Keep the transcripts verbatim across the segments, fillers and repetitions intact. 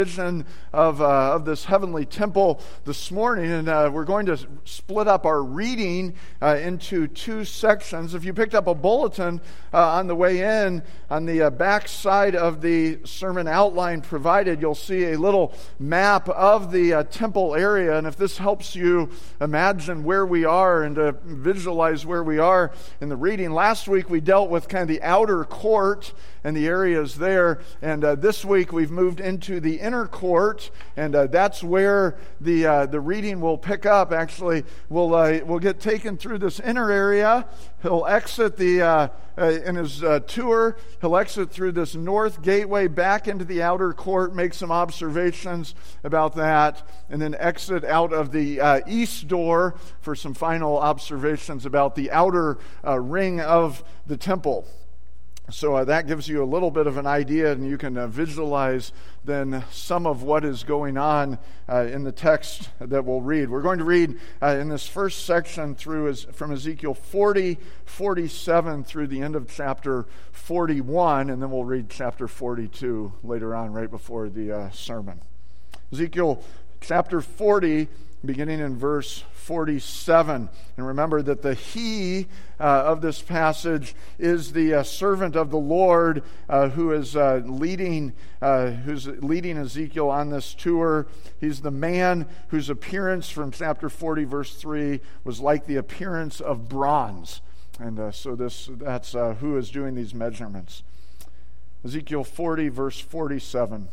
vision of uh, of this heavenly temple this morning, and uh, we're going to split up our reading uh, into two sections. If you picked up a bulletin uh, on the way in, on the uh, back side of the sermon outline provided, you'll see a little map of the uh, temple area, and if this helps you imagine where we are and to visualize where we are in the reading. Last week we dealt with kind of the outer court and the areas there, and uh, this week we've moved into the inner court, and uh, that's where the uh, the reading will pick up. Actually, we'll uh, we'll get taken through this inner area. He'll exit the uh, uh, in his uh, tour. He'll exit through this north gateway back into the outer court, make some observations about that, and then exit out of the uh, east door for some final observations about the outer uh, ring of the temple. So uh, that gives you a little bit of an idea, and you can uh, visualize then some of what is going on uh, in the text that we'll read. We're going to read uh, in this first section through as, from Ezekiel forty, forty-seven through the end of chapter forty-one, and then we'll read chapter forty-two later on, right before the uh, sermon. Ezekiel chapter forty, beginning in verse forty-seven. And remember that the he uh, of this passage is the uh, servant of the Lord uh, who is uh, leading uh, who's leading Ezekiel on this tour. He's the man whose appearance from chapter forty, verse three, was like the appearance of bronze. And uh, so this that's uh, who is doing these measurements. Ezekiel forty, verse forty-seven.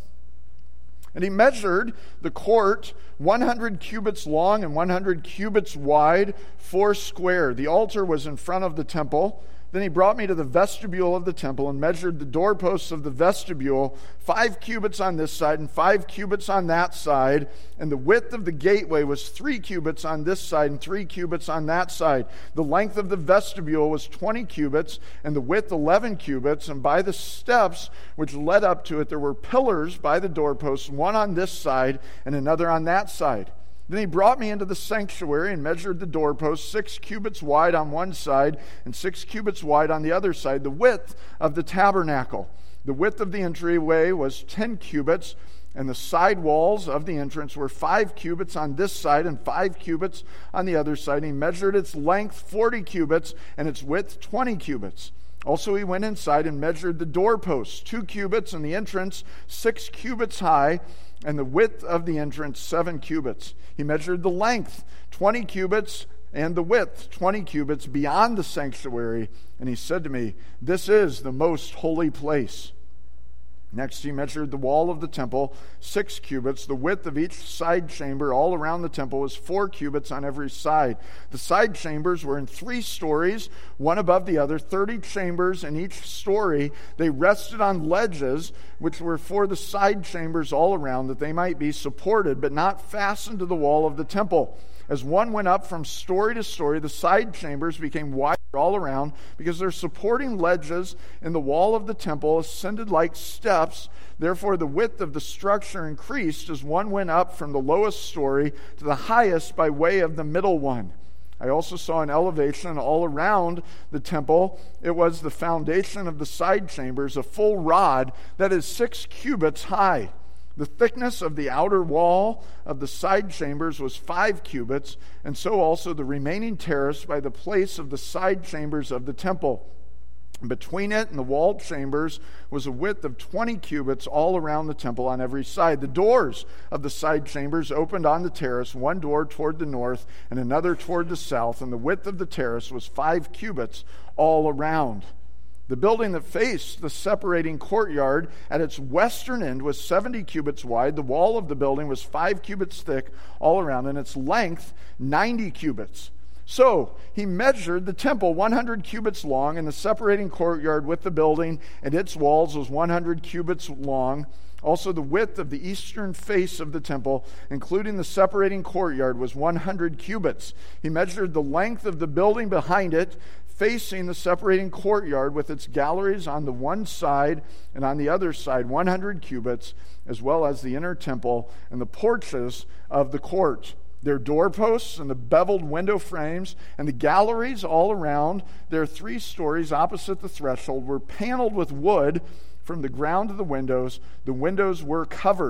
And he measured the court one hundred cubits long and one hundred cubits wide, four square. The altar was in front of the temple. Then he brought me to the vestibule of the temple and measured the doorposts of the vestibule, five cubits on this side and five cubits on that side. And the width of the gateway was three cubits on this side and three cubits on that side. The length of the vestibule was twenty cubits, and the width eleven cubits. And by the steps which led up to it, there were pillars by the doorposts, one on this side and another on that side. Then he brought me into the sanctuary and measured the doorposts, six cubits wide on one side and six cubits wide on the other side, the width of the tabernacle. The width of the entryway was ten cubits, and the side walls of the entrance were five cubits on this side and five cubits on the other side. And he measured its length forty cubits and its width twenty cubits. Also he went inside and measured the doorposts, two cubits, and the entrance six cubits high, and the width of the entrance seven cubits. He measured the length twenty cubits and the width twenty cubits beyond the sanctuary. And he said to me, "This is the most holy place." Next he measured the wall of the temple, six cubits. The width of each side chamber all around the temple was four cubits on every side. The side chambers were in three stories, one above the other, thirty chambers in each story. They rested on ledges, which were for the side chambers all around, that they might be supported, but not fastened to the wall of the temple. As one went up from story to story, the side chambers became wider all around, because their supporting ledges in the wall of the temple ascended like steps. Therefore the width of the structure increased as one went up from the lowest story to the highest by way of the middle one. I also saw an elevation all around the temple. It was the foundation of the side chambers, a full rod that is six cubits high. The thickness of the outer wall of the side chambers was five cubits, and so also the remaining terrace by the place of the side chambers of the temple. Between it and the walled chambers was a width of twenty cubits all around the temple on every side. The doors of the side chambers opened on the terrace, one door toward the north and another toward the south, and the width of the terrace was five cubits all around. The building that faced the separating courtyard at its western end was seventy cubits wide. The wall of the building was five cubits thick all around, and its length ninety cubits. So he measured the temple one hundred cubits long, and the separating courtyard with the building and its walls was one hundred cubits long. Also the width of the eastern face of the temple, including the separating courtyard, was one hundred cubits. He measured the length of the building behind it, facing the separating courtyard with its galleries on the one side and on the other side, one hundred cubits, as well as the inner temple and the porches of the court. Their doorposts and the beveled window frames and the galleries all around their three stories opposite the threshold were paneled with wood from the ground to the windows. The windows were covered.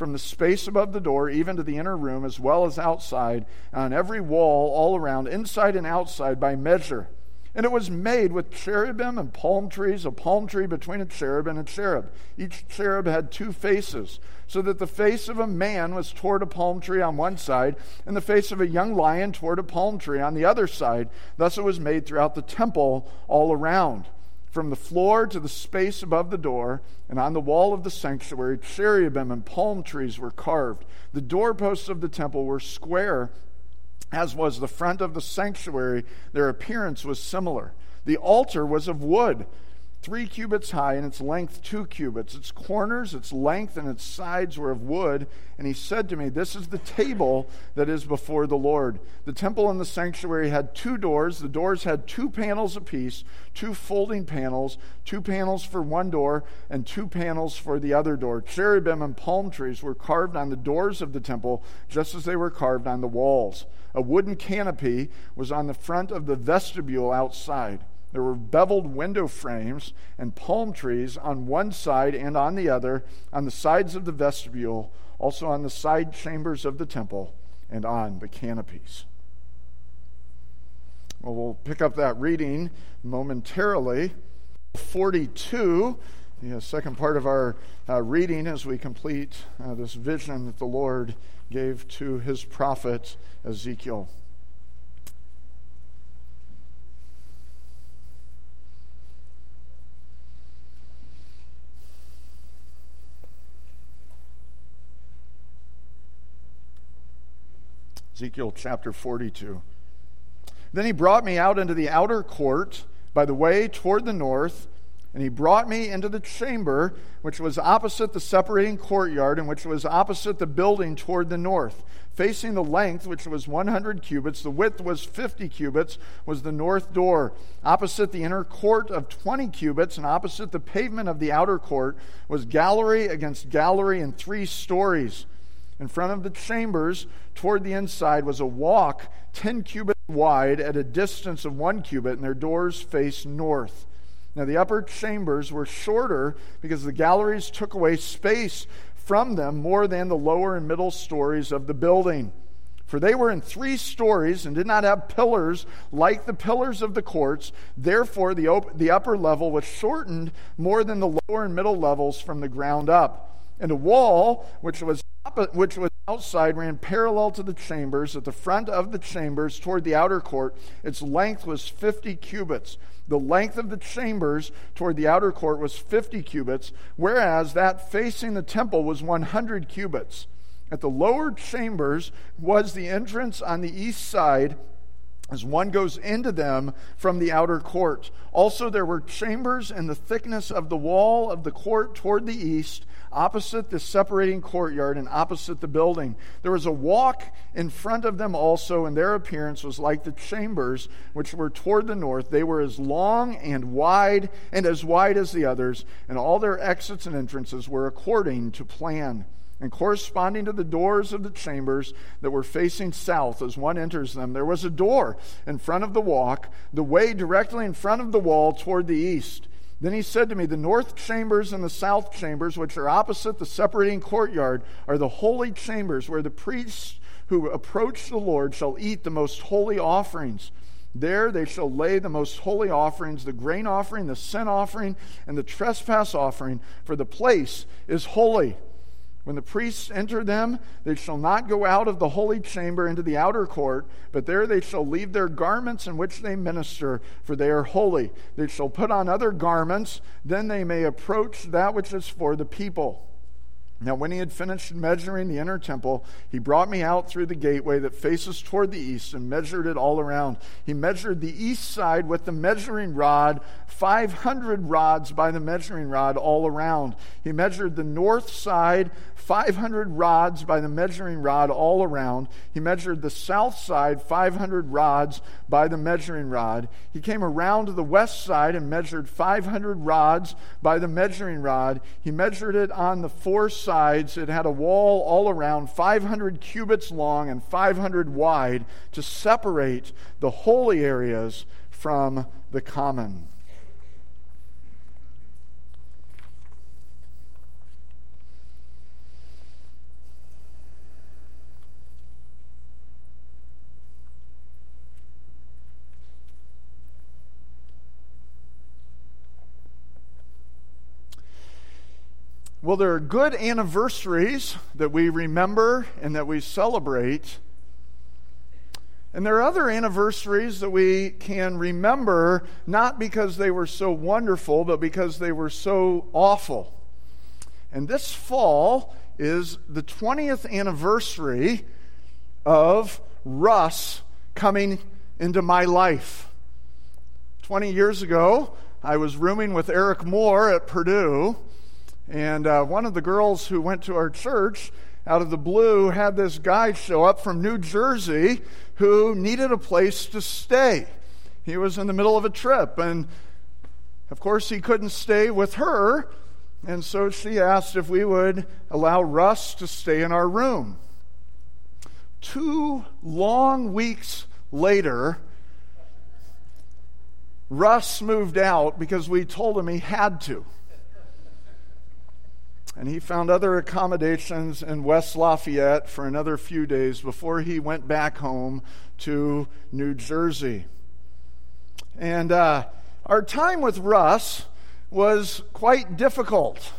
from the space above the door even to the inner room, as well as outside, on every wall all around, inside and outside, by measure. And it was made with cherubim and palm trees, a palm tree between a cherub and a cherub. Each cherub had two faces, so that the face of a man was toward a palm tree on one side, and the face of a young lion toward a palm tree on the other side. Thus it was made throughout the temple all around, from the floor to the space above the door, and on the wall of the sanctuary, cherubim and palm trees were carved. The doorposts of the temple were square, as was the front of the sanctuary. Their appearance was similar. The altar was of wood, three cubits high, and its length two cubits. Its corners, its length, and its sides were of wood. And he said to me, "This is the table that is before the Lord." The temple and the sanctuary had two doors. The doors had two panels apiece, two folding panels, two panels for one door, and two panels for the other door. Cherubim and palm trees were carved on the doors of the temple, just as they were carved on the walls. A wooden canopy was on the front of the vestibule outside. There were beveled window frames and palm trees on one side and on the other, on the sides of the vestibule, also on the side chambers of the temple, and on the canopies. Well, we'll pick up that reading momentarily. forty-two, the second part of our uh, reading as we complete uh, this vision that the Lord gave to his prophet Ezekiel. Ezekiel chapter forty-two. Then he brought me out into the outer court by the way toward the north, and he brought me into the chamber which was opposite the separating courtyard, and which was opposite the building toward the north. Facing the length, which was one hundred cubits, the width was fifty cubits, was the north door. Opposite the inner court of twenty cubits, and opposite the pavement of the outer court, was gallery against gallery in three stories. In front of the chambers, toward the inside, was a walk ten cubits wide at a distance of one cubit, and their doors faced north. Now the upper chambers were shorter because the galleries took away space from them more than the lower and middle stories of the building. For they were in three stories and did not have pillars like the pillars of the courts. Therefore the, op- the upper level was shortened more than the lower and middle levels from the ground up. And a wall, which was which was outside, ran parallel to the chambers at the front of the chambers toward the outer court. Its length was fifty cubits. The length of the chambers toward the outer court was fifty cubits, whereas that facing the temple was one hundred cubits. At the lower chambers was the entrance on the east side, as one goes into them from the outer court. Also there were chambers in the thickness of the wall of the court toward the east, opposite the separating courtyard and opposite the building. There was a walk in front of them also, and their appearance was like the chambers which were toward the north. They were as long and wide and as wide as the others, and all their exits and entrances were according to plan. And corresponding to the doors of the chambers that were facing south as one enters them, there was a door in front of the walk, the way directly in front of the wall toward the east. Then he said to me, "The north chambers and the south chambers, which are opposite the separating courtyard, are the holy chambers where the priests who approach the Lord shall eat the most holy offerings. There they shall lay the most holy offerings, the grain offering, the sin offering, and the trespass offering, for the place is holy. When the priests enter them, they shall not go out of the holy chamber into the outer court, but there they shall leave their garments in which they minister, for they are holy. They shall put on other garments, then they may approach that which is for the people." Now when he had finished measuring the inner temple, he brought me out through the gateway that faces toward the east and measured it all around. He measured the east side with the measuring rod, five hundred rods by the measuring rod all around. He measured the north side, five hundred rods by the measuring rod all around. He measured the south side, five hundred rods by the measuring rod. He came around to the west side and measured five hundred rods by the measuring rod. He measured it on the four sides. It had a wall all around, five hundred cubits long and five hundred wide, to separate the holy areas from the common. Well, there are good anniversaries that we remember and that we celebrate. And there are other anniversaries that we can remember not because they were so wonderful, but because they were so awful. And this fall is the twentieth anniversary of Russ coming into my life. twenty years ago, I was rooming with Eric Moore at Purdue, and uh, one of the girls who went to our church, out of the blue, had this guy show up from New Jersey who needed a place to stay. He was in the middle of a trip, and of course he couldn't stay with her, and so she asked if we would allow Russ to stay in our room. Two long weeks later, Russ moved out because we told him he had to. And he found other accommodations in West Lafayette for another few days before he went back home to New Jersey. And uh, our time with Russ was quite difficult.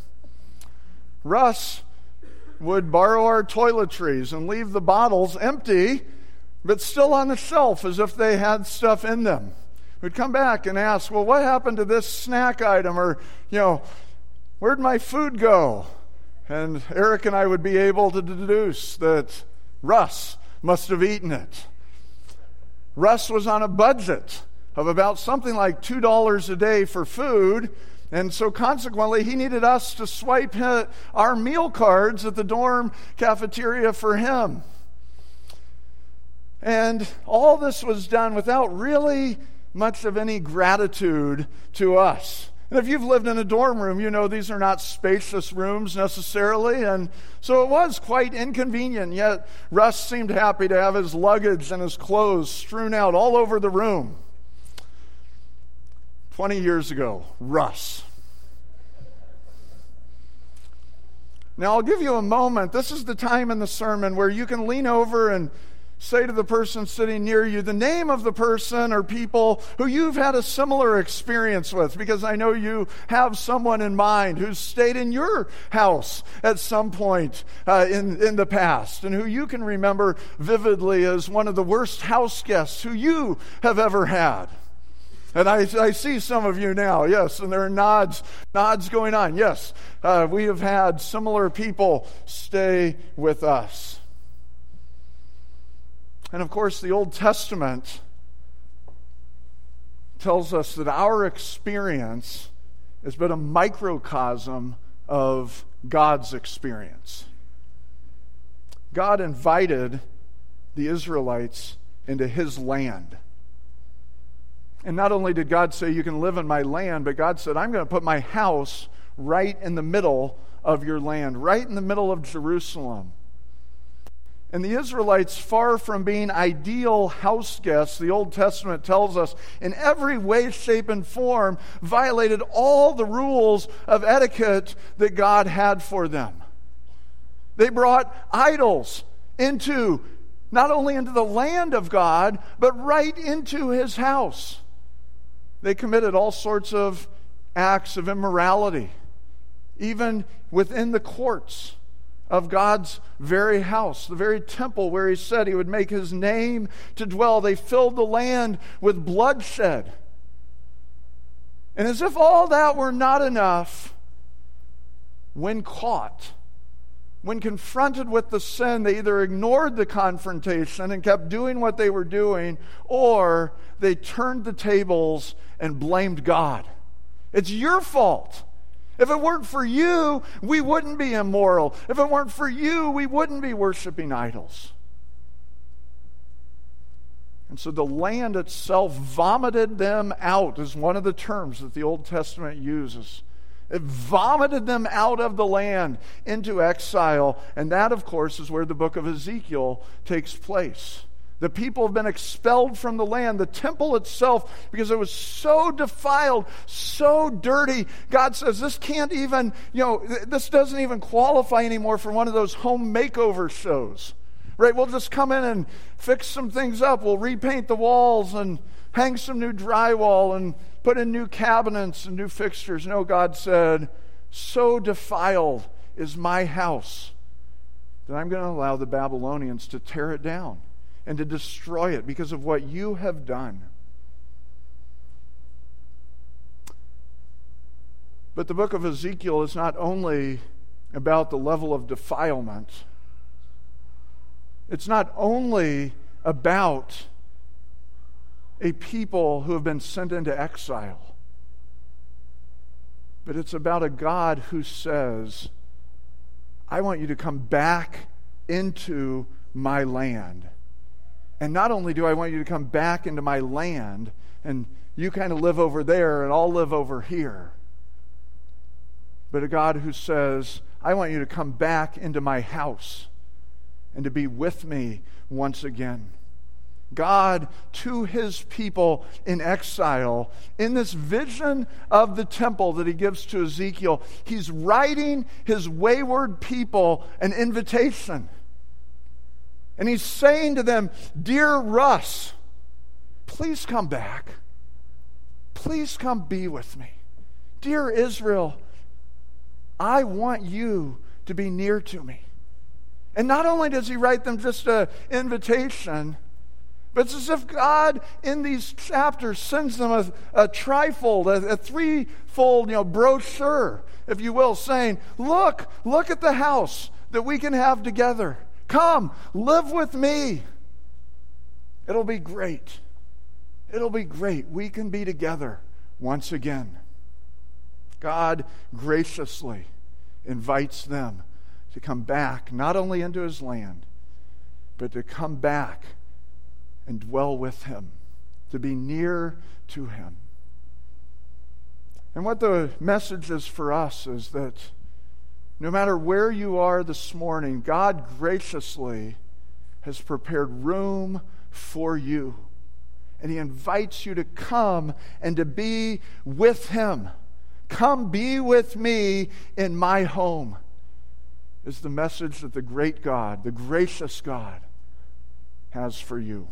Russ would borrow our toiletries and leave the bottles empty, but still on the shelf as if they had stuff in them. We'd come back and ask, well, what happened to this snack item? Or, you know, where'd my food go? And Eric and I would be able to deduce that Russ must have eaten it. Russ was on a budget of about something like two dollars a day for food, and so consequently he needed us to swipe our meal cards at the dorm cafeteria for him. And all this was done without really much of any gratitude to us. And if you've lived in a dorm room, you know these are not spacious rooms necessarily, and so it was quite inconvenient, yet Russ seemed happy to have his luggage and his clothes strewn out all over the room. Twenty years ago, Russ. Now I'll give you a moment. This is the time in the sermon where you can lean over and say to the person sitting near you the name of the person or people who you've had a similar experience with, because I know you have someone in mind who's stayed in your house at some point uh, in, in the past and who you can remember vividly as one of the worst house guests who you have ever had. And I, I see some of you now, yes, and there are nods, nods going on. Yes, uh, we have had similar people stay with us. And of course, the Old Testament tells us that our experience is but a microcosm of God's experience. God invited the Israelites into his land. And not only did God say, you can live in my land, but God said, I'm going to put my house right in the middle of your land, right in the middle of Jerusalem. And the Israelites, far from being ideal house guests, the Old Testament tells us, in every way, shape, and form, violated all the rules of etiquette that God had for them. They brought idols into, not only into the land of God, but right into his house. They committed all sorts of acts of immorality, even within the courts of God's very house, the very temple where he said he would make his name to dwell. They filled the land with bloodshed. And as if all that were not enough, when caught, when confronted with the sin, they either ignored the confrontation and kept doing what they were doing, or they turned the tables and blamed God. It's your fault. If it weren't for you, we wouldn't be immoral. If it weren't for you, we wouldn't be worshiping idols. And so the land itself vomited them out, is one of the terms that the Old Testament uses. It vomited them out of the land into exile. And that, of course, is where the book of Ezekiel takes place. The people have been expelled from the land. The temple itself, because it was so defiled, so dirty, God says this can't even, you know, this doesn't even qualify anymore for one of those home makeover shows. Right? We'll just come in and fix some things up. We'll repaint the walls and hang some new drywall and put in new cabinets and new fixtures. No, God said, so defiled is my house that I'm going to allow the Babylonians to tear it down and to destroy it because of what you have done. But the book of Ezekiel is not only about the level of defilement. It's not only about a people who have been sent into exile, but it's about a God who says, I want you to come back into my land. And not only do I want you to come back into my land, and you kind of live over there and I'll live over here, but a God who says, I want you to come back into my house and to be with me once again. God to his people in exile, in this vision of the temple that he gives to Ezekiel, he's writing his wayward people an invitation. And he's saying to them, Dear Russ, please come back. Please come be with me. Dear Israel, I want you to be near to me. And not only does he write them just an invitation, but it's as if God, in these chapters, sends them a, a trifold, a, a threefold, you know, brochure, if you will, saying, look, look at the house that we can have together. Come, live with me. It'll be great. It'll be great. We can be together once again. God graciously invites them to come back, not only into his land, but to come back and dwell with him, to be near to him. And what the message is for us is that no matter where you are this morning, God graciously has prepared room for you. And he invites you to come and to be with him. Come be with me in my home, is the message that the great God, the gracious God, has for you.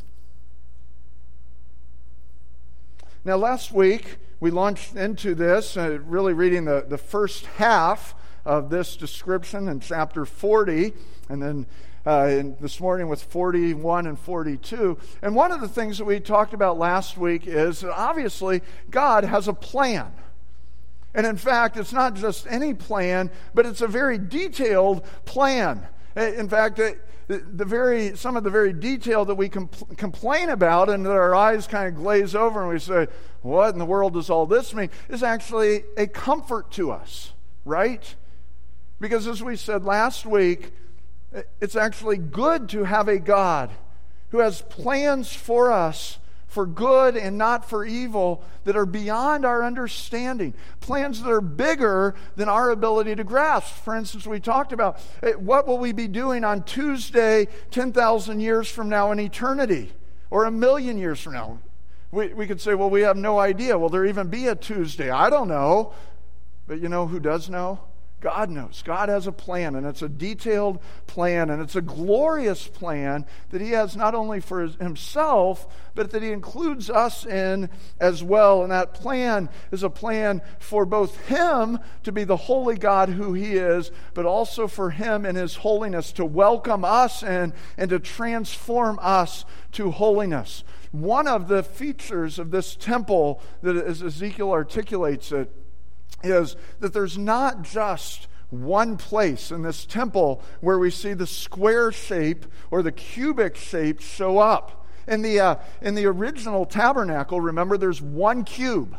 Now, last week, we launched into this, uh, really reading the, the first half of this description in chapter forty, and then uh, in, this morning with forty-one and forty-two. And one of the things that we talked about last week is that obviously God has a plan. And in fact, it's not just any plan, but it's a very detailed plan. In fact, it, the very some of the very detail that we compl- complain about and that our eyes kind of glaze over and we say, what in the world does all this mean, is actually a comfort to us, right? Because as we said last week, it's actually good to have a God who has plans for us for good and not for evil that are beyond our understanding. Plans that are bigger than our ability to grasp. For instance, we talked about what will we be doing on Tuesday ten thousand years from now in eternity? Or a million years from now? We, we could say, well, we have no idea. Will there even be a Tuesday? I don't know. But you know who does know? God knows. God has a plan, and it's a detailed plan, and it's a glorious plan that he has not only for himself, but that he includes us in as well. And that plan is a plan for both him to be the holy God who he is, but also for him in his holiness to welcome us in and to transform us to holiness. One of the features of this temple, that as Ezekiel articulates it, is that there's not just one place in this temple where we see the square shape or the cubic shape show up. In the, uh, in the original tabernacle, remember, there's one cube.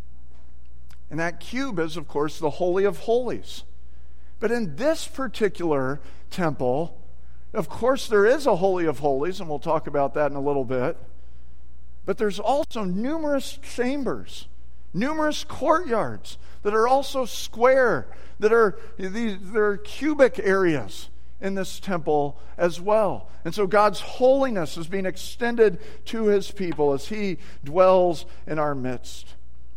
And that cube is, of course, the Holy of Holies. But in this particular temple, of course, there is a Holy of Holies, and we'll talk about that in a little bit. But there's also numerous chambers, numerous courtyards that are also square, that are these they're cubic areas in this temple as well. And so God's holiness is being extended to his people as he dwells in our midst.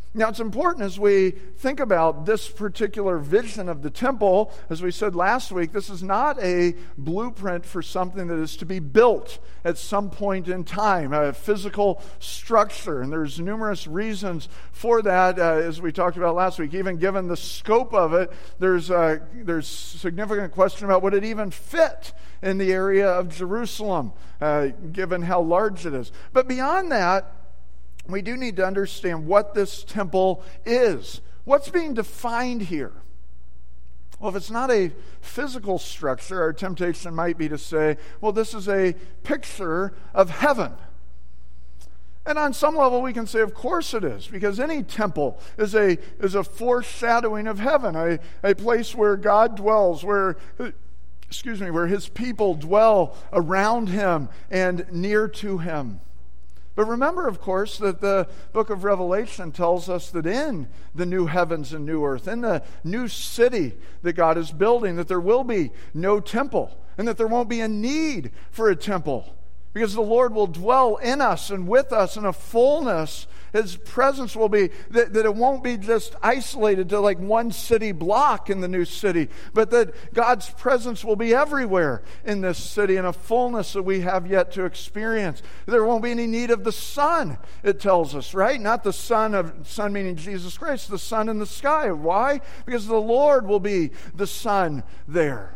Now, it's important as we think about this particular vision of the temple, as we said last week, this is not a blueprint for something that is to be built at some point in time, a physical structure. And there's numerous reasons for that, uh, as we talked about last week. Even given the scope of it, there's uh, there's significant question about would it even fit in the area of Jerusalem, uh, given how large it is. But beyond that, we do need to understand what this temple is. What's being defined here? Well, if it's not a physical structure, our temptation might be to say, well, this is a picture of heaven. And on some level, we can say, of course it is, because any temple is a is a foreshadowing of heaven, a, a place where God dwells, where, excuse me, where his people dwell around him and near to him. But remember, of course, that the book of Revelation tells us that in the new heavens and new earth, in the new city that God is building, that there will be no temple and that there won't be a need for a temple because the Lord will dwell in us and with us in a fullness. His presence will be, that, that it won't be just isolated to like one city block in the new city, but that God's presence will be everywhere in this city in a fullness that we have yet to experience. There won't be any need of the sun, it tells us, right? Not the sun of, sun meaning Jesus Christ, the sun in the sky. Why? Because the Lord will be the sun there.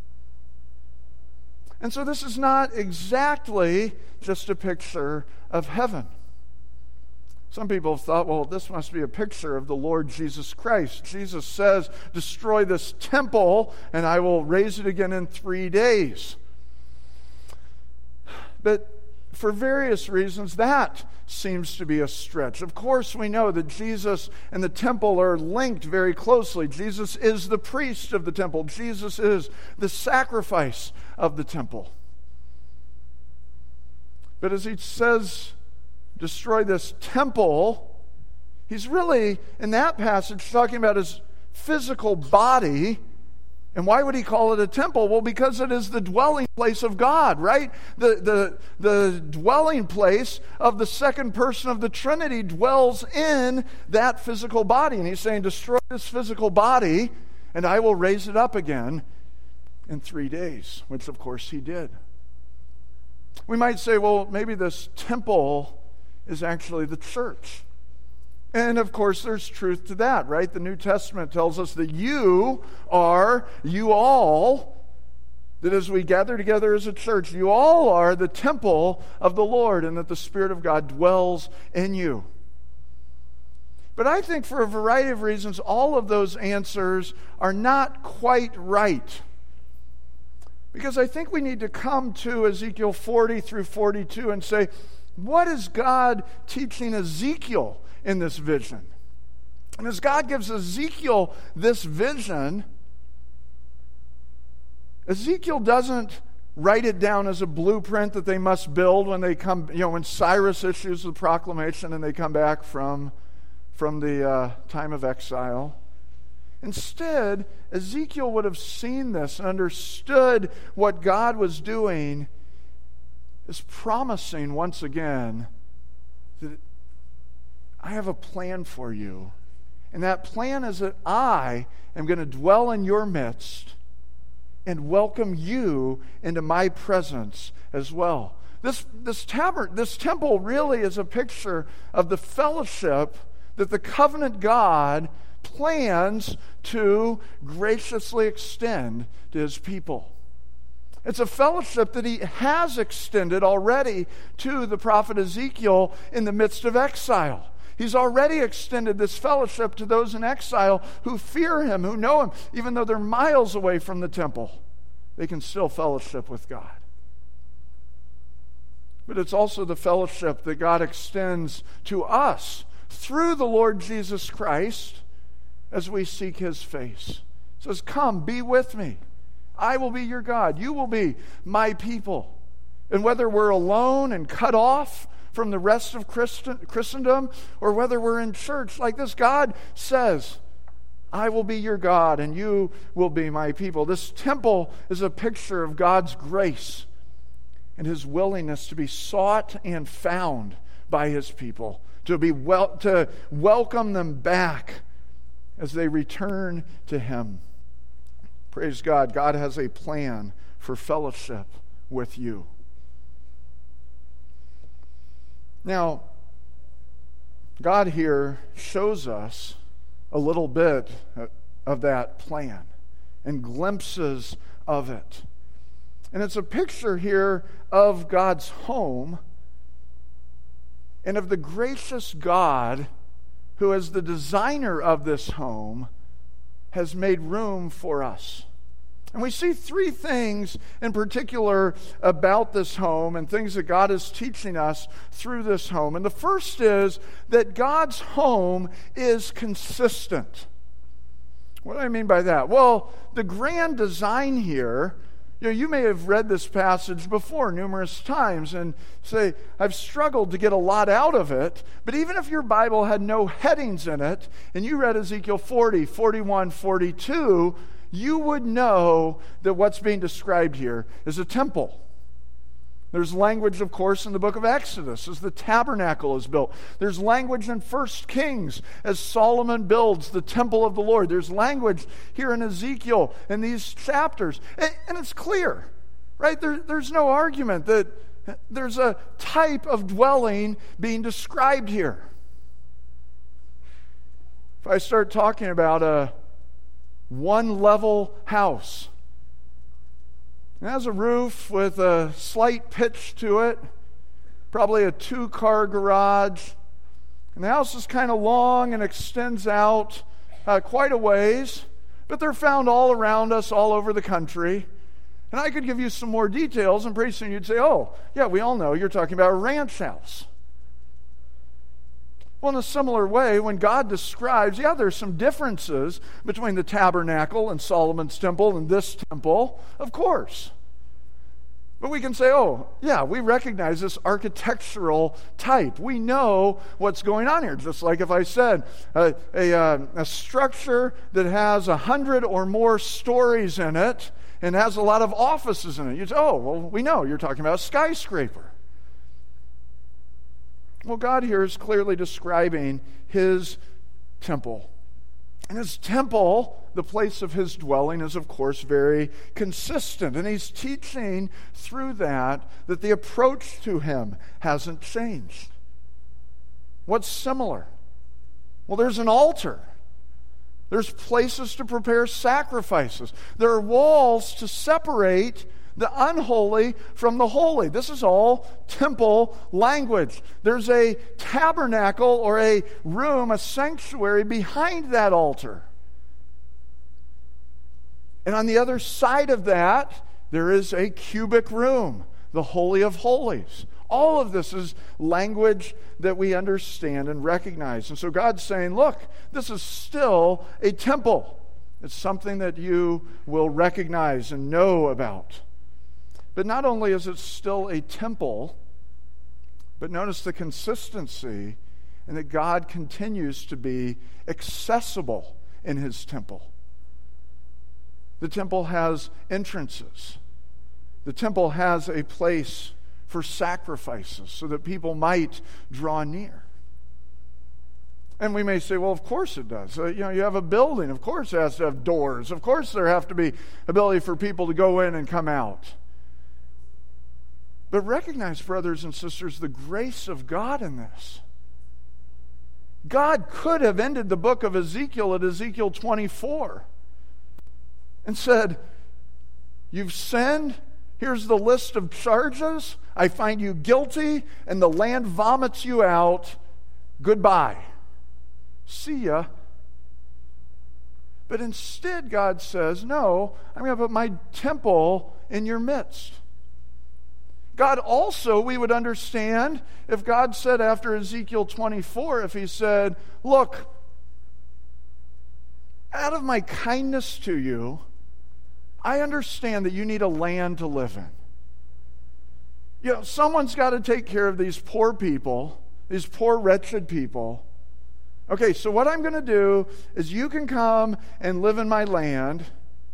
And so this is not exactly just a picture of heaven. Some people have thought, well, this must be a picture of the Lord Jesus Christ. Jesus says, destroy this temple and I will raise it again in three days. But for various reasons, that seems to be a stretch. Of course, we know that Jesus and the temple are linked very closely. Jesus is the priest of the temple. Jesus is the sacrifice of the temple. But as he says, destroy this temple, he's really, in that passage, talking about his physical body. And why would he call it a temple? Well, because it is the dwelling place of God, right? The, the, the dwelling place of the second person of the Trinity dwells in that physical body. And he's saying, destroy this physical body, and I will raise it up again in three days, which of course he did. We might say, well, maybe this temple is actually the church. And of course, there's truth to that, right? The New Testament tells us that you are, you all, that as we gather together as a church, you all are the temple of the Lord and that the Spirit of God dwells in you. But I think for a variety of reasons, all of those answers are not quite right. Because I think we need to come to Ezekiel forty through forty-two and say, what is God teaching Ezekiel in this vision? And as God gives Ezekiel this vision, Ezekiel doesn't write it down as a blueprint that they must build when they come, you know, when Cyrus issues the proclamation and they come back from, from the uh, time of exile. Instead, Ezekiel would have seen this and understood what God was doing is promising once again that I have a plan for you. And that plan is that I am going to dwell in your midst and welcome you into my presence as well. This, this, tabern- this temple really is a picture of the fellowship that the covenant God plans to graciously extend to his people. It's a fellowship that he has extended already to the prophet Ezekiel in the midst of exile. He's already extended this fellowship to those in exile who fear him, who know him. Even though they're miles away from the temple, they can still fellowship with God. But it's also the fellowship that God extends to us through the Lord Jesus Christ as we seek his face. He says, come, be with me. I will be your God. You will be my people. And whether we're alone and cut off from the rest of Christendom, or whether we're in church like this, God says, I will be your God and you will be my people. This temple is a picture of God's grace and his willingness to be sought and found by his people, to be wel- to welcome them back as they return to Him. Praise God. God has a plan for fellowship with you. Now, God here shows us a little bit of that plan and glimpses of it. And it's a picture here of God's home and of the gracious God who, as the designer of this home, has made room for us. And we see three things in particular about this home and things that God is teaching us through this home. And the first is that God's home is consistent. What do I mean by that? Well, the grand design here, you know, you may have read this passage before numerous times and say, I've struggled to get a lot out of it. But even if your Bible had no headings in it, and you read Ezekiel forty, forty-one, forty-two, you would know that what's being described here is a temple. There's language, of course, in the book of Exodus as the tabernacle is built. There's language in First Kings as Solomon builds the temple of the Lord. There's language here in Ezekiel in these chapters. And, and it's clear, right? There, there's no argument that there's a type of dwelling being described here. If I start talking about a one-level house, it has a roof with a slight pitch to it, probably a two-car garage. And the house is kind of long and extends out uh, quite a ways, but they're found all around us, all over the country. And I could give you some more details, and pretty soon you'd say, oh, yeah, we all know you're talking about a ranch house. Well, in a similar way, when God describes, yeah, there's some differences between the tabernacle and Solomon's temple and this temple, of course. But we can say, oh, yeah, we recognize this architectural type. We know what's going on here. Just like if I said a, a, uh, a structure that has a hundred or more stories in it and has a lot of offices in it, you'd say, oh, well, we know you're talking about a skyscraper. Well, God here is clearly describing His temple. And His temple, the place of His dwelling, is, of course, very consistent. And He's teaching through that that the approach to Him hasn't changed. What's similar? Well, there's an altar. There's places to prepare sacrifices. There are walls to separate the unholy from the holy. This is all temple language. There's a tabernacle or a room, a sanctuary behind that altar. And on the other side of that, there is a cubic room, the Holy of Holies. All of this is language that we understand and recognize. And so God's saying, look, this is still a temple. It's something that you will recognize and know about. But not only is it still a temple, but notice the consistency and that God continues to be accessible in His temple. The temple has entrances. The temple has a place for sacrifices so that people might draw near. And we may say, well, of course it does. Uh, you know, you have a building. Of course it has to have doors. Of course there have to be ability for people to go in and come out. But recognize, brothers and sisters, the grace of God in this. God could have ended the book of Ezekiel at Ezekiel twenty-four and said, you've sinned, here's the list of charges, I find you guilty, and the land vomits you out, goodbye. See ya. But instead God says, no, I'm going to put my temple in your midst. God also, we would understand, if God said after Ezekiel twenty-four, if He said, look, out of my kindness to you, I understand that you need a land to live in. You know, someone's got to take care of these poor people, these poor wretched people. Okay, so what I'm going to do is you can come and live in my land,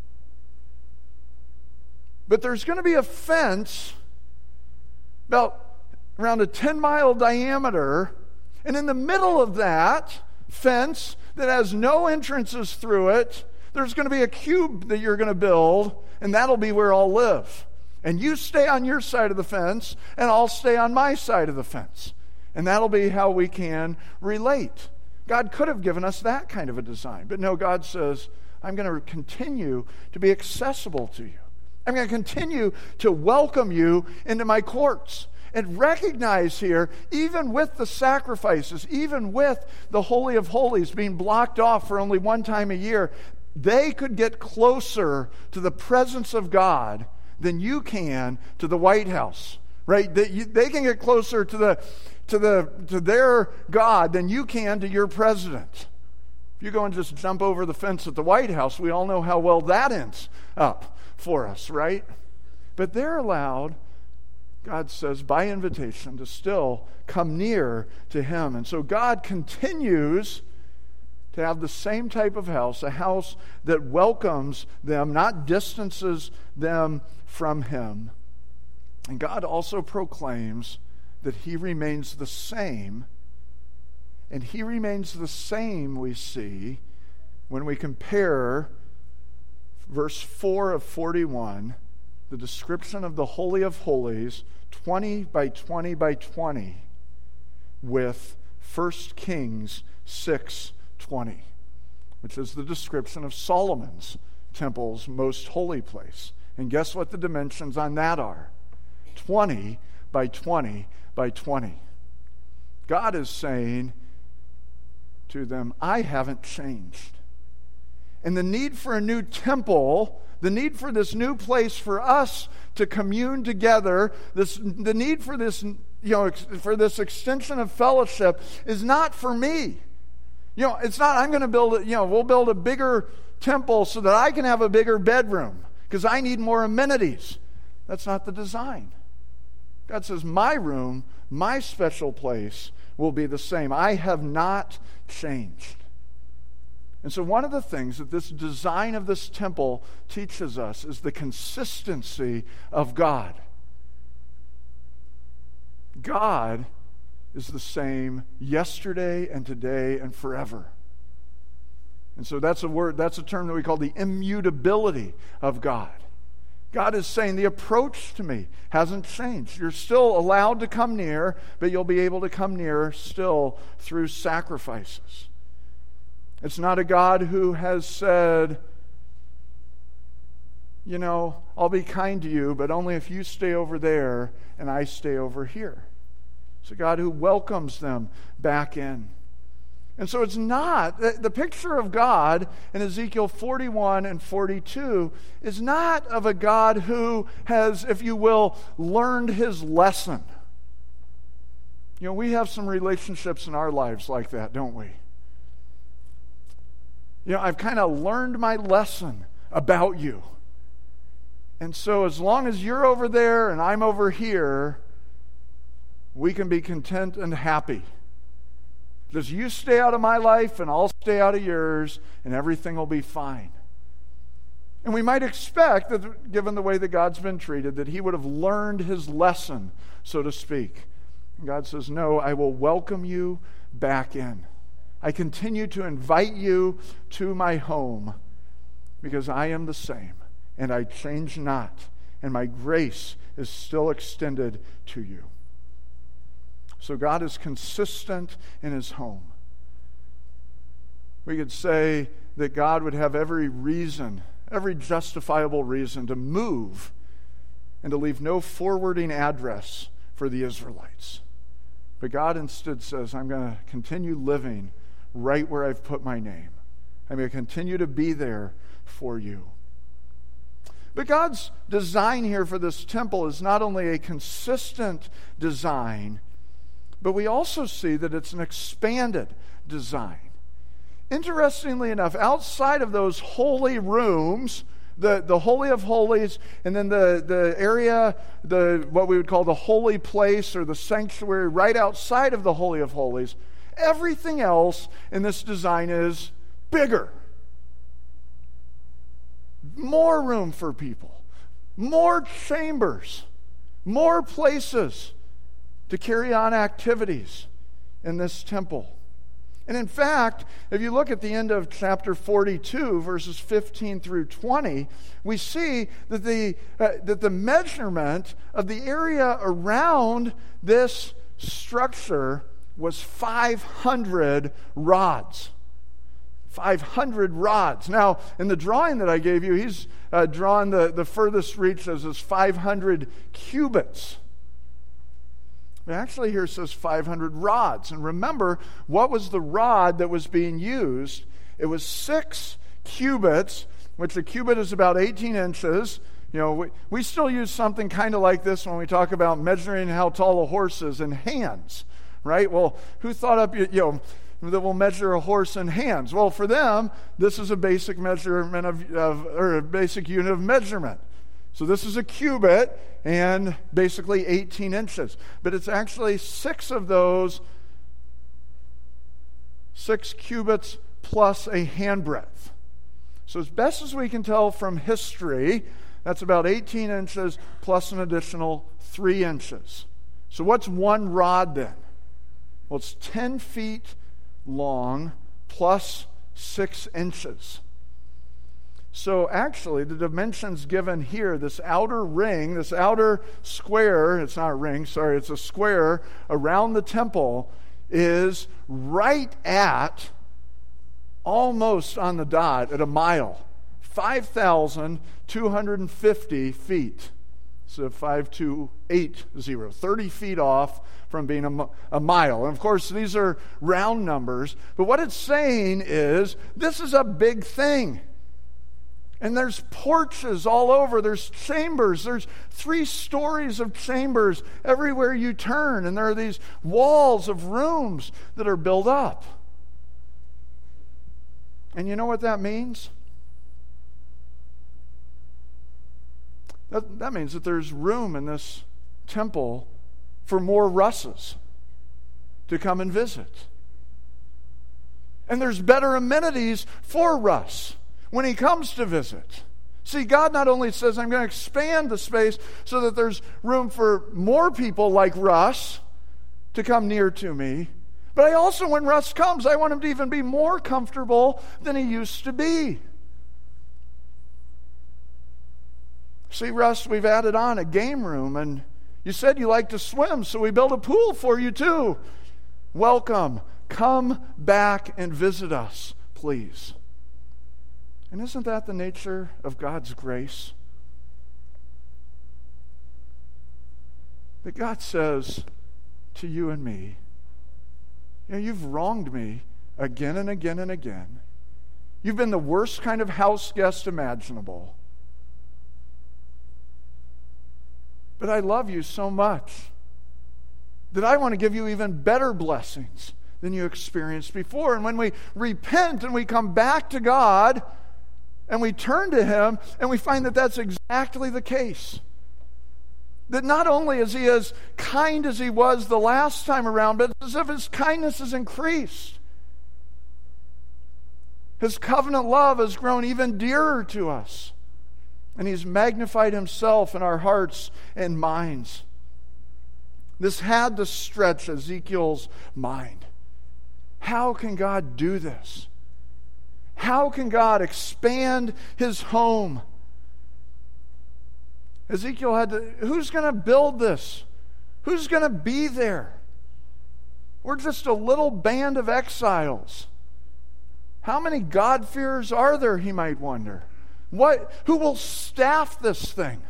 but there's going to be a fence about around a ten-mile diameter, And in the middle of that fence that has no entrances through it, there's going to be a cube that you're going to build, and that'll be where I'll live. And you stay on your side of the fence, and I'll stay on my side of the fence. And that'll be how we can relate. God could have given us that kind of a design. But no, God says, I'm going to continue to be accessible to you. I'm going to continue to welcome you into my courts. And recognize here, even with the sacrifices, even with the Holy of Holies being blocked off for only one time a year, they could get closer to the presence of God than you can to the White House, right? They, you, they can get closer to the to the to their God than you can to your president. If you go and just jump over the fence at the White House, we all know how well that ends up for us, right? But they're allowed, God says, by invitation, to still come near to Him. And so God continues to have the same type of house, a house that welcomes them, not distances them from Him. And God also proclaims that He remains the same. And He remains the same, we see, when we compare verse four of forty-one, the description of the Holy of Holies, twenty by twenty by twenty, with First Kings six twenty, which is the description of Solomon's temple's most holy place. And guess what the dimensions on that are? twenty by twenty by twenty. God is saying to them, I haven't changed. And the need for a new temple, the need for this new place for us to commune together, this, the need for this, you know, for this extension of fellowship is not for me. You know, it's not, I'm going to build, a, you know, we'll build a bigger temple so that I can have a bigger bedroom because I need more amenities. That's not the design. God says, my room, my special place will be the same. I have not changed. And so one of the things that this design of this temple teaches us is the consistency of God. God is the same yesterday and today and forever. And so that's a word, that's a term that we call the immutability of God. God is saying the approach to me hasn't changed. You're still allowed to come near, but you'll be able to come near still through sacrifices. It's not a God who has said, you know, I'll be kind to you, but only if you stay over there and I stay over here. It's a God who welcomes them back in. And so it's not, the picture of God in Ezekiel forty-one and forty-two is not of a God who has, if you will, learned his lesson. You know, we have some relationships in our lives like that, don't we? You know, I've kind of learned my lesson about you. And so as long as you're over there and I'm over here, we can be content and happy. Just you stay out of my life and I'll stay out of yours and everything will be fine. And we might expect that, given the way that God's been treated, that he would have learned his lesson, so to speak. And God says, no, I will welcome you back in. I continue to invite you to my home because I am the same and I change not, and my grace is still extended to you. So God is consistent in his home. We could say that God would have every reason, every justifiable reason to move and to leave no forwarding address for the Israelites. But God instead says, I'm going to continue living right where I've put my name. I'm going to continue to be there for you. But God's design here for this temple is not only a consistent design, but we also see that it's an expanded design. Interestingly enough, outside of those holy rooms, the, the Holy of Holies, and then the, the area, the what we would call the holy place or the sanctuary right outside of the Holy of Holies, everything else in this design is bigger. More room for people. More chambers. More places to carry on activities in this temple. And in fact, if you look at the end of chapter forty-two, verses fifteen through twenty, we see that the, uh, that the measurement of the area around this structure was five hundred rods. five hundred rods. Now, in the drawing that I gave you, he's uh, drawn the, the furthest reach as is five hundred cubits. But actually here it says five hundred rods. And remember, what was the rod that was being used? It was six cubits, which a cubit is about eighteen inches. You know, we, we still use something kind of like this when we talk about measuring how tall a horse is in hands, right? Well, who thought up, you know, that will measure a horse in hands? Well, for them, this is a basic measurement of, of or a basic unit of measurement. So this is a cubit and basically eighteen inches. But it's actually six of those, six cubits plus a handbreadth. So as best as we can tell from history, that's about eighteen inches plus an additional three inches. So what's one rod then? Well, it's ten feet long plus six inches. So actually, the dimensions given here, this outer ring, this outer square, it's not a ring, sorry, it's a square around the temple, is right at, almost on the dot, at a mile, five thousand two hundred fifty feet. So five two eight zero, thirty feet off from being a, a mile. And of course, these are round numbers, but what it's saying is, this is a big thing. And there's porches all over. There's chambers. There's three stories of chambers everywhere you turn. And there are these walls of rooms that are built up. And you know what that means? That, that means that there's room in this temple for more Russes to come and visit. And there's better amenities for Russ when he comes to visit. See, God not only says, I'm going to expand the space so that there's room for more people like Russ to come near to me, but I also, when Russ comes, I want him to even be more comfortable than he used to be. See, Russ, we've added on a game room, and you said you like to swim, so we built a pool for you too. Welcome. Come back and visit us, please. And isn't that the nature of God's grace? That God says to you and me, you know, you've wronged me again and again and again. You've been the worst kind of house guest imaginable. But I love you so much that I want to give you even better blessings than you experienced before. And when we repent and we come back to God, and we turn to Him, and we find that that's exactly the case. That not only is He as kind as He was the last time around, but as if His kindness has increased. His covenant love has grown even dearer to us. And He's magnified Himself in our hearts and minds. This had to stretch Ezekiel's mind. How can God do this? How can God expand His home? Ezekiel had to, who's going to build this? Who's going to be there? We're just a little band of exiles. How many God-fearers are there, he might wonder? What, who will staff this thing?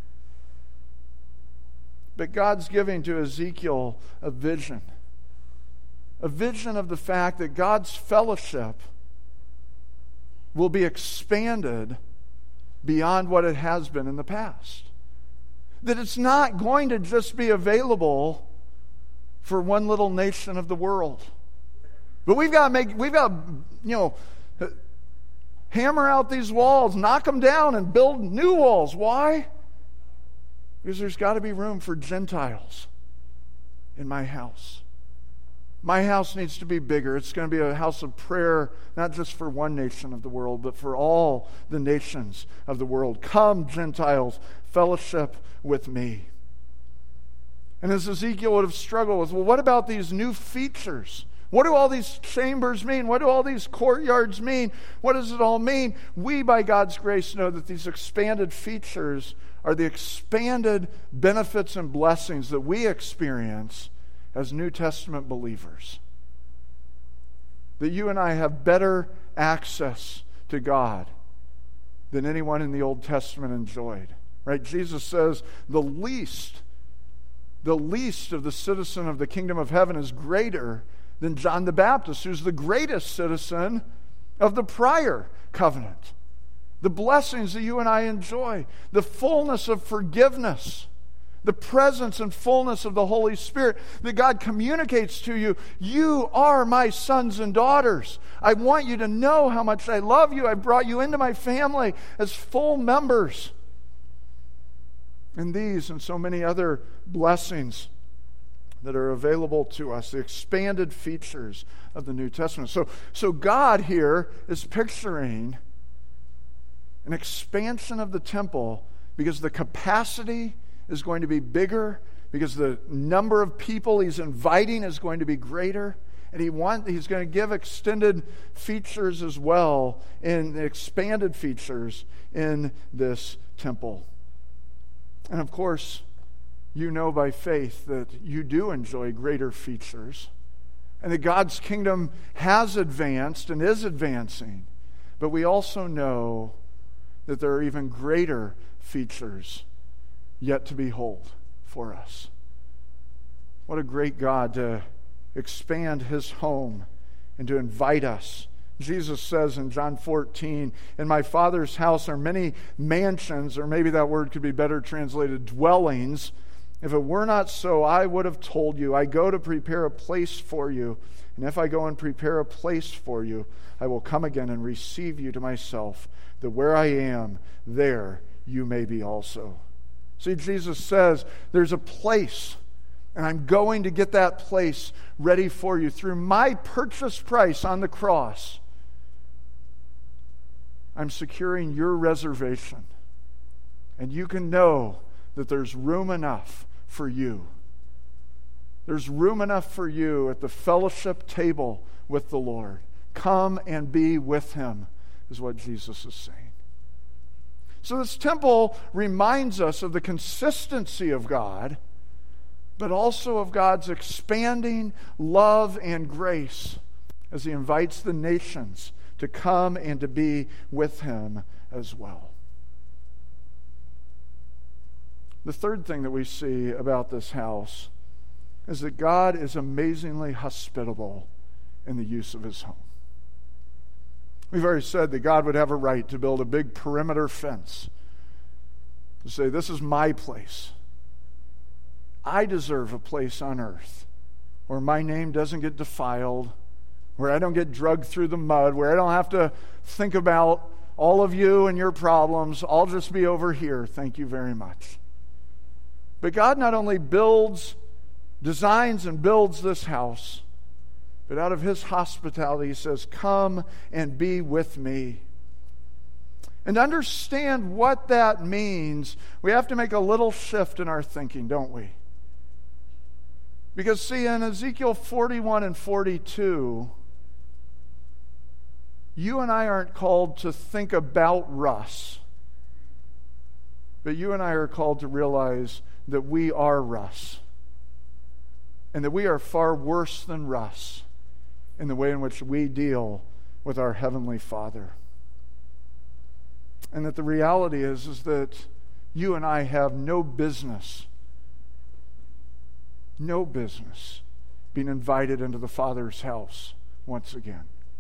But God's giving to Ezekiel a vision. A vision of the fact that God's fellowship will be expanded beyond what it has been in the past. That it's not going to just be available for one little nation of the world. But we've got to make, we've got to, you know, hammer out these walls, knock them down, and build new walls. Why? Because there's got to be room for Gentiles in my house. My house needs to be bigger. It's going to be a house of prayer, not just for one nation of the world, but for all the nations of the world. Come, Gentiles, fellowship with me. And as Ezekiel would have struggled with, well, what about these new features? What do all these chambers mean? What do all these courtyards mean? What does it all mean? We, by God's grace, know that these expanded features are the expanded benefits and blessings that we experience as New Testament believers. That you and I have better access to God than anyone in the Old Testament enjoyed. Right? Jesus says the least, the least of the citizen of the kingdom of heaven is greater than John the Baptist, who's the greatest citizen of the prior covenant. The blessings that you and I enjoy, the fullness of forgiveness, the presence and fullness of the Holy Spirit that God communicates to you. You are my sons and daughters. I want you to know how much I love you. I brought you into my family as full members. And these and so many other blessings that are available to us, the expanded features of the New Testament. So, so God here is picturing an expansion of the temple because the capacity is going to be bigger, because the number of people he's inviting is going to be greater, and he want, he's going to give extended features as well, in expanded features in this temple. And of course, you know by faith that you do enjoy greater features, and that God's kingdom has advanced and is advancing. But we also know that there are even greater features yet to behold for us. What a great God to expand his home and to invite us. Jesus says in John fourteen, in my Father's house are many mansions, or maybe that word could be better translated dwellings. If it were not so, I would have told you, I go to prepare a place for you. And if I go and prepare a place for you, I will come again and receive you to myself, that where I am, there you may be also. See, Jesus says there's a place, and I'm going to get that place ready for you. Through my purchase price on the cross, I'm securing your reservation. And you can know that there's room enough for you. There's room enough for you at the fellowship table with the Lord. Come and be with him, is what Jesus is saying. So this temple reminds us of the consistency of God, but also of God's expanding love and grace as he invites the nations to come and to be with him as well. The third thing that we see about this house is that God is amazingly hospitable in the use of his home. We've already said that God would have a right to build a big perimeter fence to say, this is my place. I deserve a place on earth where my name doesn't get defiled, where I don't get drugged through the mud, where I don't have to think about all of you and your problems. I'll just be over here. Thank you very much. But God not only builds, designs and builds this house, but out of his hospitality, he says, come and be with me. And to understand what that means, we have to make a little shift in our thinking, don't we? Because, see, in Ezekiel forty-one and forty-two, you and I aren't called to think about Russ, but you and I are called to realize that we are Russ, and that we are far worse than Russ in the way in which we deal with our Heavenly Father. And that the reality is, is that you and I have no business, no business being invited into the Father's house once again.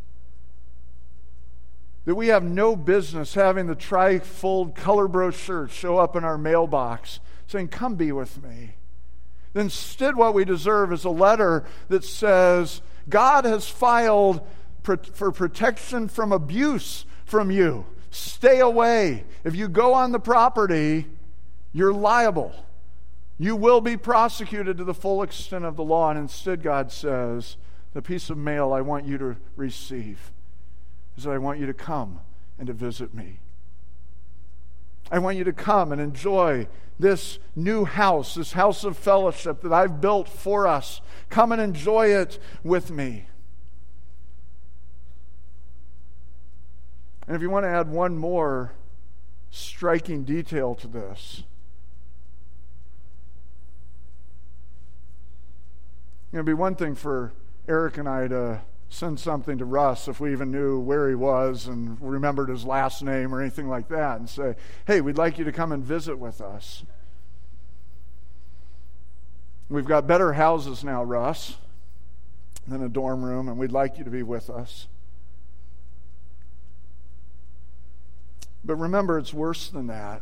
That we have no business having the tri-fold color brochure show up in our mailbox saying, come be with me. Instead, what we deserve is a letter that says, God has filed for protection from abuse from you. Stay away. If you go on the property, you're liable. You will be prosecuted to the full extent of the law. And instead, God says, the piece of mail I want you to receive is that I want you to come and to visit me. I want you to come and enjoy this new house, this house of fellowship that I've built for us. Come and enjoy it with me. And if you want to add one more striking detail to this, it would be one thing for Eric and I to send something to Russ if we even knew where he was and remembered his last name or anything like that, and say, hey, we'd like you to come and visit with us. We've got better houses now, Russ, than a dorm room, and we'd like you to be with us. But remember, it's worse than that.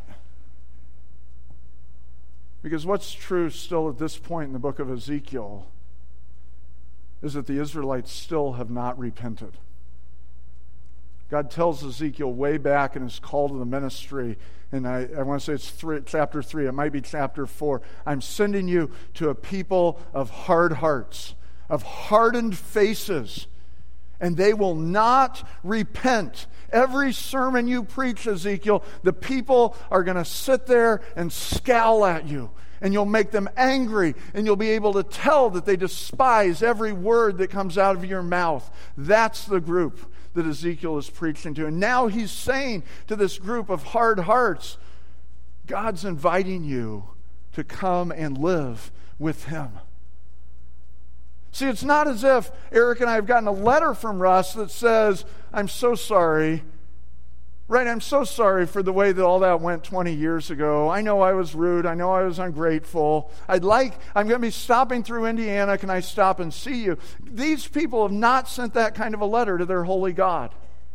Because what's true still at this point in the book of Ezekiel is that the Israelites still have not repented. God tells Ezekiel way back in his call to the ministry, and I, I want to say it's three, chapter three, it might be chapter four, I'm sending you to a people of hard hearts, of hardened faces, and they will not repent. Every sermon you preach, Ezekiel, the people are going to sit there and scowl at you. And you'll make them angry, and you'll be able to tell that they despise every word that comes out of your mouth. That's the group that Ezekiel is preaching to. And now he's saying to this group of hard hearts, God's inviting you to come and live with him. See, it's not as if Eric and I have gotten a letter from Russ that says, I'm so sorry. Right, I'm so sorry for the way that all that went twenty years ago. I know I was rude. I know I was ungrateful. I'd like, I'm going to be stopping through Indiana. Can I stop and see you? These people have not sent that kind of a letter to their holy God.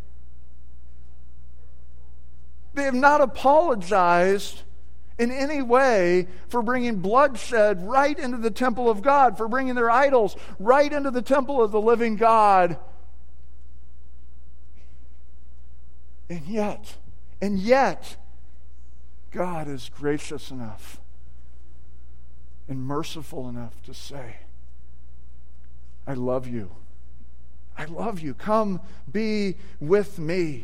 They have not apologized in any way for bringing bloodshed right into the temple of God, for bringing their idols right into the temple of the living God. And yet, and yet, God is gracious enough and merciful enough to say, I love you. I love you. Come be with me.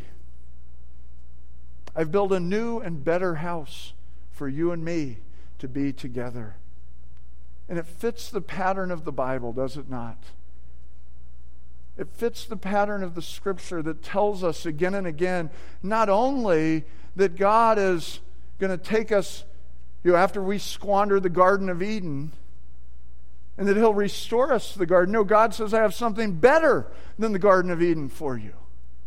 I've built a new and better house for you and me to be together. And it fits the pattern of the Bible, does it not? It fits the pattern of the Scripture that tells us again and again, not only that God is going to take us, you know, after we squander the Garden of Eden, and that he'll restore us to the garden. No, God says, I have something better than the Garden of Eden for you.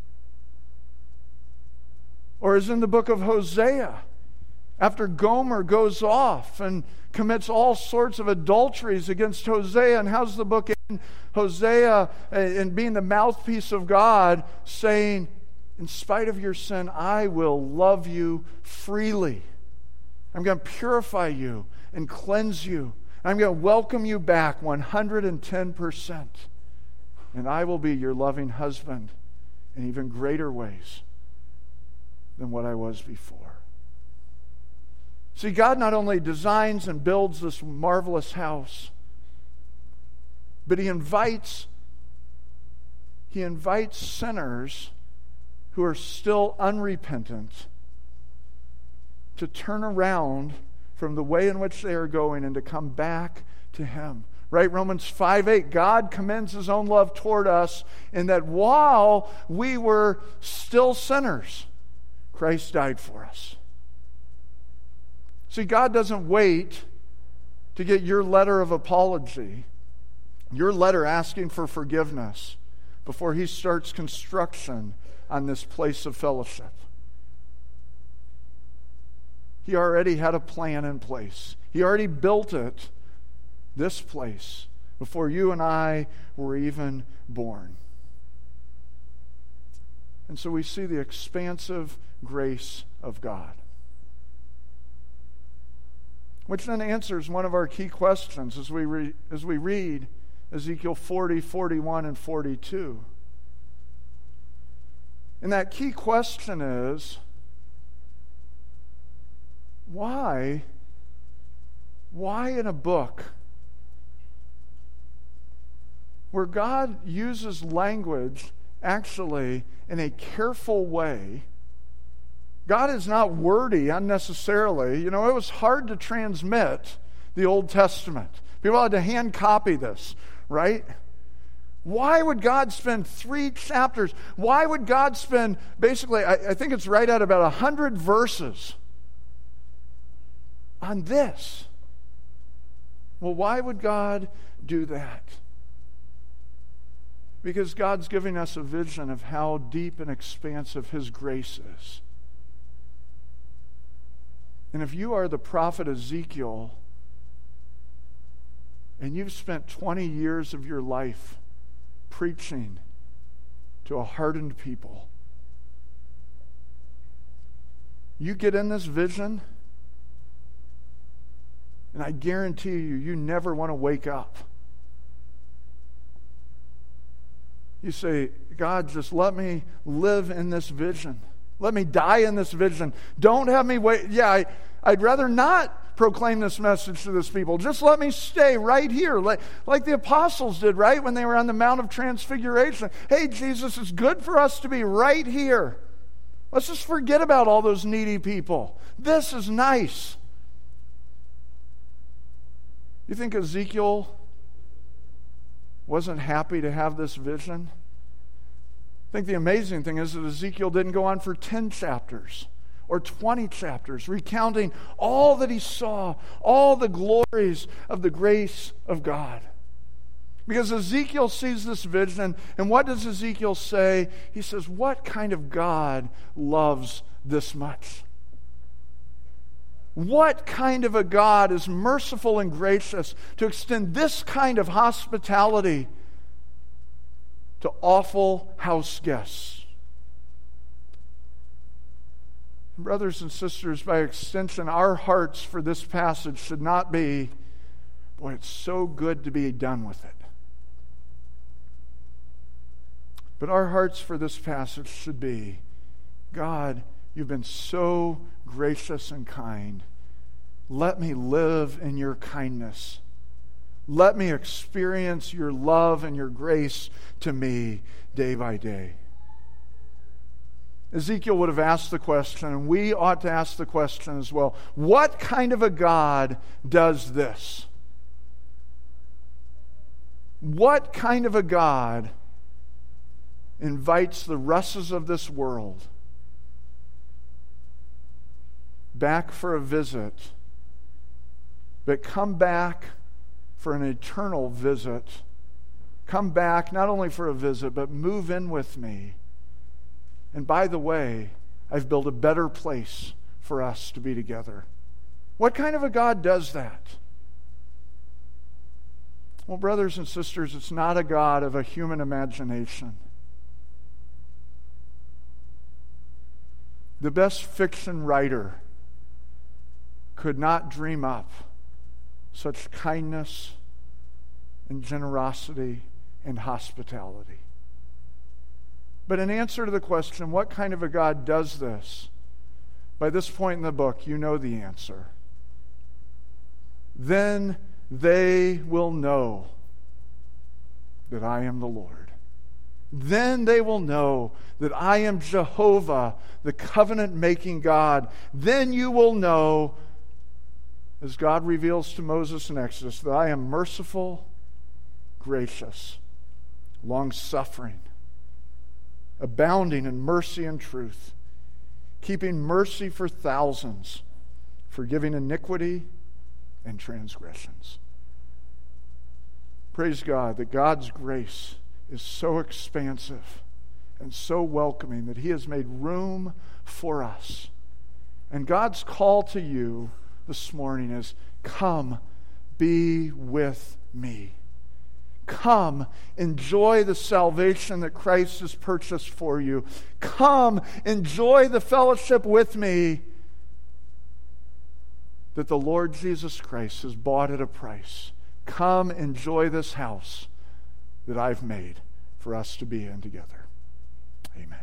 Or as in the book of Hosea, after Gomer goes off and commits all sorts of adulteries against Hosea, and how's the book end? Hosea, in being the mouthpiece of God, saying, in spite of your sin, I will love you freely. I'm going to purify you and cleanse you. I'm going to welcome you back one hundred ten percent. And I will be your loving husband in even greater ways than what I was before. See, God not only designs and builds this marvelous house, but he invites, he invites sinners who are still unrepentant to turn around from the way in which they are going and to come back to him. Right? Romans five eight, God commends his own love toward us in that while we were still sinners, Christ died for us. See, God doesn't wait to get your letter of apology, your letter asking for forgiveness, before he starts construction on this place of fellowship. He already had a plan in place. He already built it, this place, before you and I were even born. And so we see the expansive grace of God, which then answers one of our key questions as we re- as we read Ezekiel forty, forty-one, and forty-two. And that key question is, why, why in a book where God uses language actually in a careful way, God is not wordy unnecessarily. You know, it was hard to transmit the Old Testament. People had to hand copy this, right? Why would God spend three chapters? Why would God spend, basically, I, I think it's right at about one hundred verses on this? Well, why would God do that? Because God's giving us a vision of how deep and expansive His grace is. And if you are the prophet Ezekiel, and you've spent twenty years of your life preaching to a hardened people, you get in this vision, and I guarantee you, you never want to wake up. You say, God, just let me live in this vision. Let me die in this vision. Don't have me wait. Yeah, I, I'd rather not proclaim this message to this people. Just let me stay right here, like, like the apostles did, right, when they were on the Mount of Transfiguration. Hey, Jesus, it's good for us to be right here. Let's just forget about all those needy people. This is nice. You think Ezekiel wasn't happy to have this vision? I think the amazing thing is that Ezekiel didn't go on for ten chapters or twenty chapters, recounting all that he saw, all the glories of the grace of God. Because Ezekiel sees this vision, and what does Ezekiel say? He says, what kind of God loves this much? What kind of a God is merciful and gracious to extend this kind of hospitality to awful house guests? Brothers and sisters, by extension, our hearts for this passage should not be, boy, it's so good to be done with it. But our hearts for this passage should be, God, you've been so gracious and kind. Let me live in your kindness. Let me experience your love and your grace to me day by day. Ezekiel would have asked the question, and we ought to ask the question as well, what kind of a God does this? What kind of a God invites the Russes of this world back for a visit, but come back for an eternal visit? Come back not only for a visit, but move in with me. And by the way, I've built a better place for us to be together. What kind of a God does that? Well, brothers and sisters, it's not a God of a human imagination. The best fiction writer could not dream up such kindness and generosity and hospitality. But in answer to the question, what kind of a God does this? By this point in the book, you know the answer. Then they will know that I am the Lord. Then they will know that I am Jehovah, the covenant-making God. Then you will know, as God reveals to Moses in Exodus, that I am merciful, gracious, long-suffering, abounding in mercy and truth, keeping mercy for thousands, forgiving iniquity and transgressions. Praise God that God's grace is so expansive and so welcoming that He has made room for us. And God's call to you this morning is, come, be with me. Come, enjoy the salvation that Christ has purchased for you. Come, enjoy the fellowship with me that the Lord Jesus Christ has bought at a price. Come, enjoy this house that I've made for us to be in together. Amen.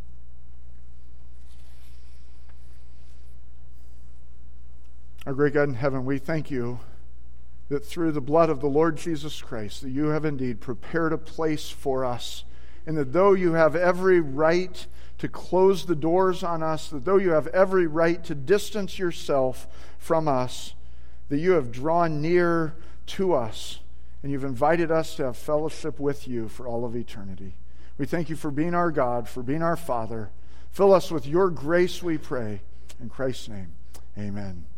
Our great God in heaven, we thank you that through the blood of the Lord Jesus Christ, that you have indeed prepared a place for us and that though you have every right to close the doors on us, that though you have every right to distance yourself from us, that you have drawn near to us, and you've invited us to have fellowship with you for all of eternity. We thank you for being our God, for being our Father. Fill us with your grace, we pray. In Christ's name, amen.